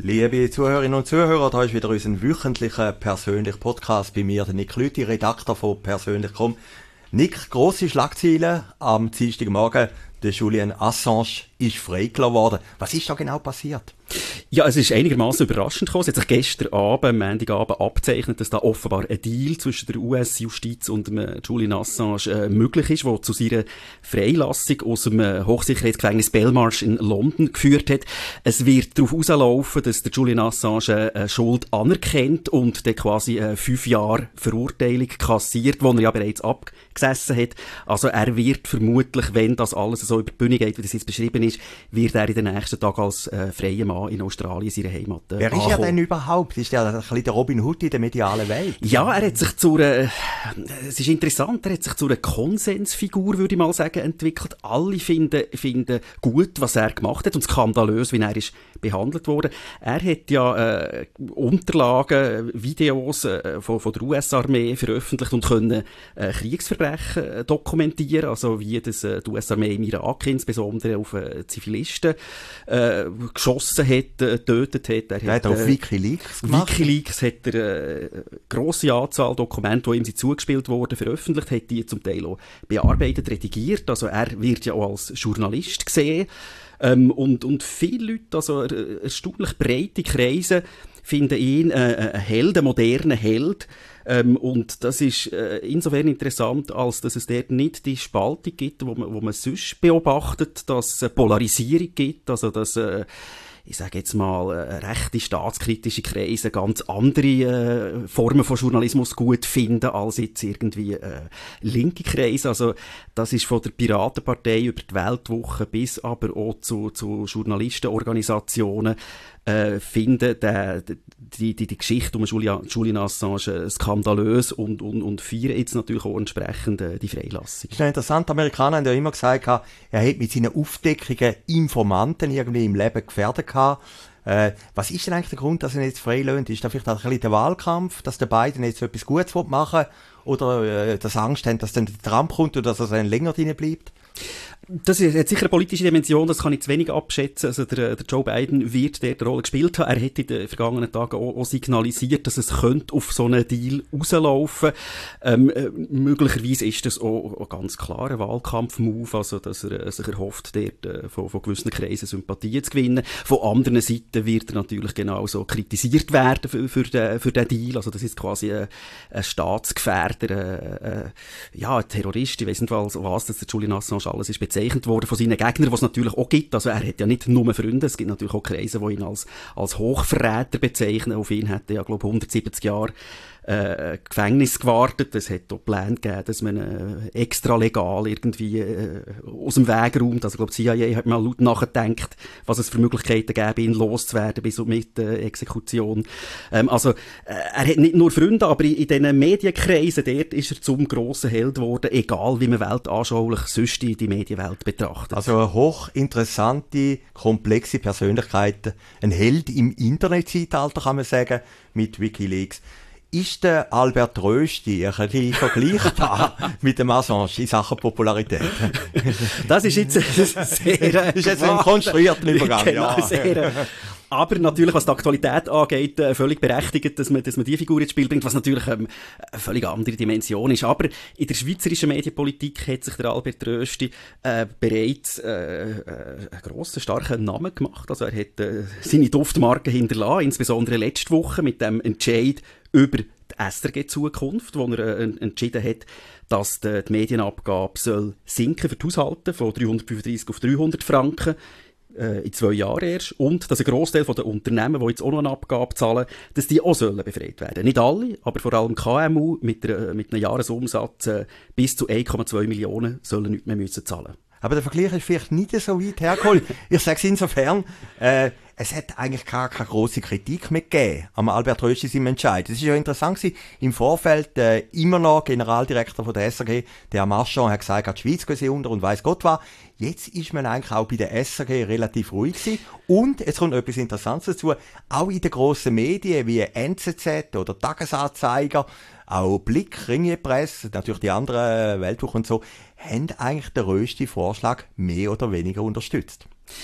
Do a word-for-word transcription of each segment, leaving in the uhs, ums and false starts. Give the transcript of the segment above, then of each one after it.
Liebe Zuhörerinnen und Zuhörer, da ist wieder unser wöchentlicher persönlicher Podcast bei mir, der Nick Lüthi, Redakteur von persönlich punkt com. Nick, grosse Schlagzeilen am Dienstagmorgen. Der Julian Assange ist freigelassen worden. Was ist da genau passiert? Ja, es ist einigermaßen überraschend gekommen. Es hat sich gestern Abend, Montagabend abgezeichnet, dass da offenbar ein Deal zwischen der U S-Justiz und dem Julian Assange äh, möglich ist, der zu seiner Freilassung aus dem äh, Hochsicherheitsgefängnis Belmarsh in London geführt hat. Es wird darauf rauslaufen, dass der Julian Assange äh, Schuld anerkennt und dann quasi äh, fünf Jahre Verurteilung kassiert, die er ja bereits abgesessen hat. Also er wird vermutlich, wenn das alles so über die Bühne geht, wie das jetzt beschrieben ist, wird er in den nächsten Tagen als äh, freier Mann in Australien, seine Heimat, äh, Wer ist ankommen. Er denn überhaupt? Ist er ein bisschen der Robin Hood in der medialen Welt? Ja, er hat sich zu einer, es ist interessant, er hat sich zu einer Konsensfigur, würde ich mal sagen, entwickelt. Alle finden, finden gut, was er gemacht hat und skandalös, wie er ist behandelt wurde. Er hat ja äh, Unterlagen, Videos äh, von, von der U S-Armee veröffentlicht und können äh, Kriegsverbrechen äh, dokumentieren, also wie das äh, die U S-Armee im Irak insbesondere auf äh, Zivilisten äh, geschossen hat, äh, getötet hat. Er, er hat, hat auf äh, Wikileaks gemacht. Wikileaks hat er äh, grosse Anzahl Dokumente, die ihm sind zugespielt wurden, veröffentlicht, hat die zum Teil auch bearbeitet, redigiert. Also er wird ja auch als Journalist gesehen. Ähm, und, und viele Leute, also er, erstaunlich breite Kreise, finden ihn äh, ein Held, ein moderner Held. Ähm, und das ist äh, insofern interessant, als dass es dort nicht die Spaltung gibt, wo man, wo man sonst beobachtet, dass es eine Polarisierung gibt, also dass äh, ich sage jetzt mal, äh, rechte staatskritische Kreise ganz andere äh, Formen von Journalismus gut finden, als jetzt irgendwie äh, linke Kreise. Also das ist von der Piratenpartei über die Weltwoche bis aber auch zu, zu Journalistenorganisationen äh, finden der, die, die, die Geschichte um Julian, Julian Assange skandalös und, und, und feiern jetzt natürlich auch entsprechend äh, die Freilassung. Das ist interessant. Die Amerikaner haben ja immer gesagt, er hat mit seinen Aufdeckungen Informanten irgendwie im Leben gefährdet gehabt. Äh, was ist denn eigentlich der Grund, dass er jetzt freilässt? Ist da vielleicht auch ein bisschen der Wahlkampf, dass der Biden jetzt so etwas Gutes machen will? Oder äh, dass Angst haben, dass dann der Trump kommt oder dass er dann länger drin bleibt? Das hat sicher eine politische Dimension, das kann ich zu wenig abschätzen. Also der, der Joe Biden wird dort eine Rolle gespielt haben. Er hat in den vergangenen Tagen auch, auch signalisiert, dass es könnte auf so einen Deal rauslaufen. Ähm, äh, möglicherweise ist das auch ein ganz klarer Wahlkampf-Move, also dass er äh, sich erhofft, dort äh, von, von gewissen Kreisen Sympathien zu gewinnen. Von anderen Seiten wird er natürlich genauso kritisiert werden für, für, den, für den Deal. Also das ist quasi ein, ein Staatsgefährder, äh, äh, ja, ein Terrorist, ich weiss nicht was, was das der Julian Assange alles ist bezeichnet worden von seinen Gegnern, was es natürlich auch gibt. Also er hat ja nicht nur Freunde, es gibt natürlich auch Kreise, die ihn als, als Hochverräter bezeichnen. Auf ihn hat er ja, glaube ich, hundertsiebzig Jahre äh, Gefängnis gewartet. Es hat auch Pläne gegeben, dass man äh, extra legal irgendwie äh, aus dem Weg räumt. Also ich glaube, die C I A hat mal laut nachgedacht, was es für Möglichkeiten gäbe, ihn loszuwerden bis mit äh, Exekution. Ähm, also äh, er hat nicht nur Freunde, aber in, in diesen Medienkreisen dort ist er zum grossen Held geworden, egal wie man weltanschaulich sonst die, die Medienwelt betrachtet. Also eine hochinteressante, komplexe Persönlichkeit, ein Held im Internetzeitalter, kann man sagen, mit Wikileaks. Ist der Albert Rösti ein bisschen vergleichbar mit dem Assange in Sachen Popularität? Das ist jetzt sehr... Das ist jetzt ein konstruierter Übergang, genau, ja. Sehr, aber natürlich, was die Aktualität angeht, völlig berechtigt, dass man, dass man die Figur ins Spiel bringt, was natürlich ähm, eine völlig andere Dimension ist. Aber in der schweizerischen Medienpolitik hat sich der Albert Rösti äh, bereits äh, äh, einen grossen, starken Namen gemacht. Also er hat äh, seine Duftmarke hinterlassen, insbesondere letzte Woche mit dem Entscheid über die S R G-Zukunft, wo er äh, entschieden hat, dass die, die Medienabgabe soll sinken für die Haushalte von dreihundertfünfunddreissig auf dreihundert Franken äh, in zwei Jahren erst, und dass ein Grossteil der Unternehmen, die jetzt auch noch eine Abgabe zahlen, dass die auch sollen befreit werden. Nicht alle, aber vor allem K M U mit, der, mit einem Jahresumsatz äh, bis zu eins Komma zwei Millionen sollen nicht mehr müssen zahlen. Aber der Vergleich ist vielleicht nicht so weit hergeholt. Ich sage es insofern, äh, es hat eigentlich gar keine grosse Kritik mehr gegeben am Albert Rösti seinem Entscheid. Es ist ja interessant gewesen, im Vorfeld äh, immer noch Generaldirektor von der S R G, der Marchand, hat gesagt, die Schweiz geht sie unter und weiss Gott was. Jetzt ist man eigentlich auch bei der S R G relativ ruhig gewesen. Und es kommt etwas Interessantes dazu, auch in den grossen Medien wie N Z Z oder Tagesanzeiger, auch Blick, Ringier Presse, natürlich die anderen Weltwochen und so, haben eigentlich den Rösti-Vorschlag mehr oder weniger unterstützt.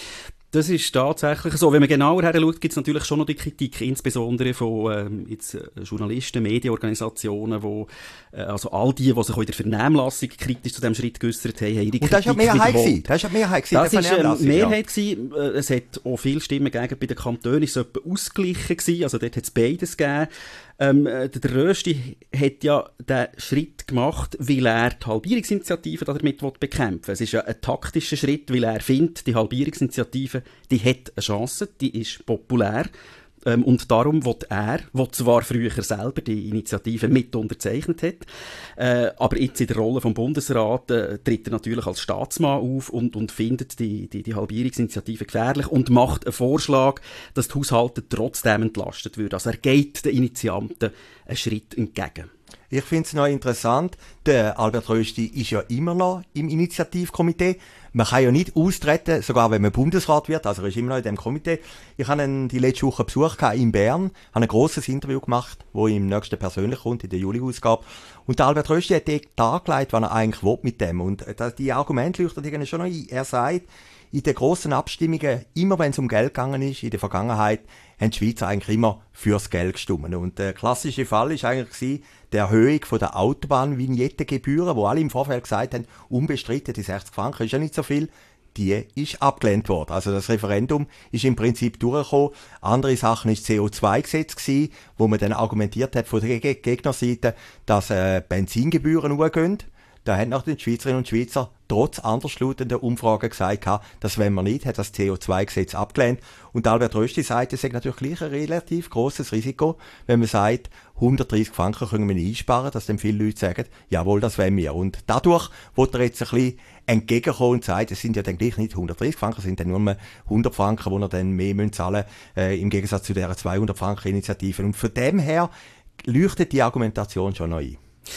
Das ist tatsächlich so. Wenn man genauer her schaut, gibt es natürlich schon noch die Kritik, insbesondere von ähm, jetzt, äh, Journalisten, Medienorganisationen, wo, äh, also all die, die sich auch in der Vernehmlassung kritisch zu diesem Schritt geäussert haben, haben ihre Kritik Und das war ja Mehrheit gewesen. Das war Mehrheit gewesen. Das war ähm, Mehrheit gewesen. Es hat auch viele Stimmen gegeben bei den Kantonen, es war etwa ausgeglichen gewesen, also dort hat es beides gegeben. Ähm, der Rösti hat ja den Schritt gemacht, weil er die Halbierungsinitiative damit bekämpfen will. Es ist ja ein taktischer Schritt, weil er findet, die Halbierungsinitiative, die hat eine Chance, die ist populär. Ähm, und darum will er, der zwar früher selber die Initiative mit unterzeichnet hat, äh, aber jetzt in der Rolle vom Bundesrat äh, tritt er natürlich als Staatsmann auf und, und findet die, die, die Halbierungsinitiative gefährlich und macht einen Vorschlag, dass die Haushalte trotzdem entlastet würden. Also er geht den Initianten einen Schritt entgegen. Ich finde es noch interessant, der Albert Rösti ist ja immer noch im Initiativkomitee. Man kann ja nicht austreten, sogar wenn man Bundesrat wird, also er ist immer noch in dem Komitee. Ich habe ihn die letzte Woche besucht in Bern, habe ein grosses Interview gemacht, wo im nächsten persönlich kommt, in der Juli-Ausgabe. Und der Albert Rösti hat dort dargelegt, was er eigentlich will mit dem. Und die Argumente leuchten irgendwie schon noch ein. Er sagt, in den grossen Abstimmungen, immer wenn es um Geld gegangen ist, in der Vergangenheit, haben die Schweizer eigentlich immer fürs Geld gestimmt. Und der klassische Fall ist eigentlich die Erhöhung von der Autobahnvignettengebühren, wo alle im Vorfeld gesagt haben, unbestritten, die sechzig Franken ist ja nicht so viel. Die ist abgelehnt worden. Also das Referendum ist im Prinzip durchgekommen. Andere Sachen ist das C O zwei Gesetz gewesen, wo man dann argumentiert hat von der Gegnerseite, dass äh, Benzingebühren hochgehen. Da haben noch die Schweizerinnen und Schweizer trotz anderslautender Umfragen gesagt, das wollen wir nicht, hat das C O zwei Gesetz abgelehnt. Und Albert Rösti sagt, es ist natürlich gleich ein relativ grosses Risiko, wenn man sagt, hundertdreissig Franken können wir nicht einsparen, dass dann viele Leute sagen, jawohl, das wollen wir. Und dadurch wird er jetzt ein bisschen entgegenkommen und sagt, es sind ja dann gleich nicht hundertdreissig Franken, es sind dann nur mehr hundert Franken, die er dann mehr müssen zahlen äh, im Gegensatz zu dieser zweihundert Franken Initiative. Und von dem her leuchtet die Argumentation schon noch ein.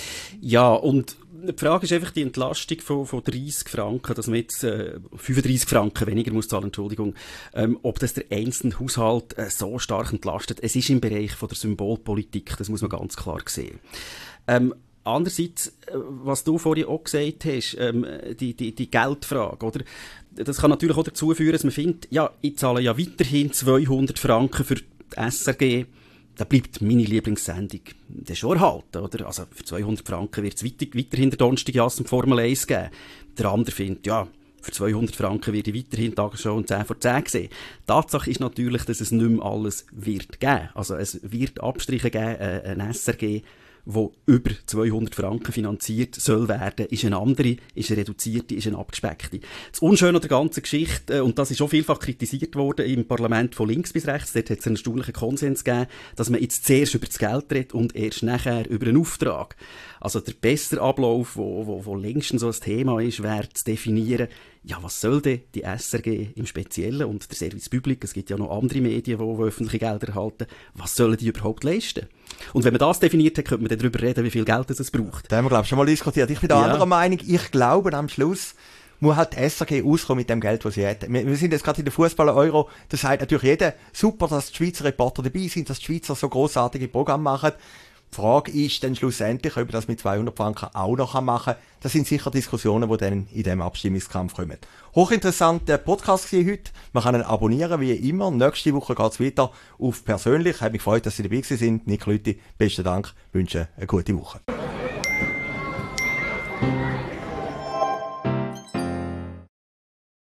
Ja, und die Frage ist einfach die Entlastung von, von dreissig Franken, dass man jetzt äh, fünfunddreissig Franken weniger muss zahlen, Entschuldigung, ähm, ob das der einzelne Haushalt äh, so stark entlastet. Es ist im Bereich von der Symbolpolitik, das muss man ganz klar sehen. Ähm, andererseits, äh, was du vorhin auch gesagt hast, ähm, die, die, die Geldfrage, oder? Das kann natürlich auch dazu führen, dass man findet, ja, ich zahle ja weiterhin zweihundert Franken für die S R G, da bleibt meine Lieblingssendung dann schon erhalten, oder? Also für zweihundert Franken wird es weiter, weiterhin der Donnerstagjass und Formel eins geben. Der andere findet, ja, für zweihundert Franken werde ich weiterhin Tagesschau und zehn vor zehn sehen. Tatsache ist natürlich, dass es nicht mehr alles wird geben. Also es wird Abstriche geben, äh, ein S R G, wo über zweihundert Franken finanziert soll werden, ist eine andere, ist eine reduzierte, ist eine abgespeckte. Das Unschöne an der ganzen Geschichte, und das ist schon vielfach kritisiert worden im Parlament von links bis rechts, dort hat es einen erstaunlichen Konsens gegeben, dass man jetzt zuerst über das Geld redet und erst nachher über einen Auftrag. Also der bessere Ablauf, wo, wo, wo längstens so ein Thema ist, wäre zu definieren, ja, was soll denn die S R G im Speziellen und der Service Public, es gibt ja noch andere Medien, die, die öffentliche Gelder erhalten, was sollen die überhaupt leisten? Und wenn man das definiert hat, könnte man dann darüber reden, wie viel Geld es braucht. Da haben wir, glaube ich, schon mal diskutiert. Ich bin da ja. anderer Meinung. Ich glaube, am Schluss muss halt die S R G auskommen mit dem Geld, das sie hat. Wir, wir sind jetzt gerade in der Fußball-Euro. Das sagt natürlich jeder, super, dass die Schweizer Reporter dabei sind, dass die Schweizer so grossartige Programme machen. Die Frage ist dann schlussendlich, ob man das mit zweihundert Franken auch noch machen kann. Das sind sicher Diskussionen, die dann in diesem Abstimmungskampf kommen. Hochinteressanter Podcast war heute. Man kann ihn abonnieren, wie immer. Nächste Woche geht es weiter auf persönlich. Ich habe mich gefreut, dass Sie dabei sind. Nick Lüthi, besten Dank. Ich wünsche eine gute Woche.